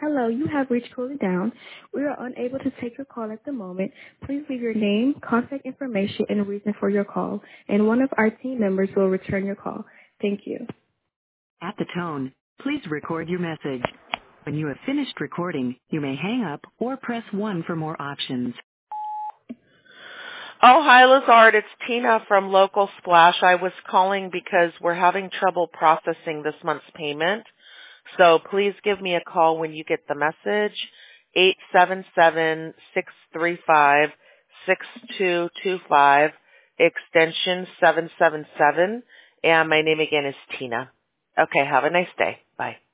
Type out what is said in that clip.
Hello, you have reached Cool It Down. We are unable to take your call at the moment. Please leave your name, contact information, and a reason for your call, and one of our team members will return your call. Thank you. At the tone, please record your message. When you have finished recording, you may hang up or press 1 for more options. Oh, hi, Lazard. It's Tina from Local Splash. I was calling because we're having trouble processing this month's payment. So please give me a call when you get the message, 877-635-6225, extension 777. And my name again is Tina. Okay, have a nice day. Bye.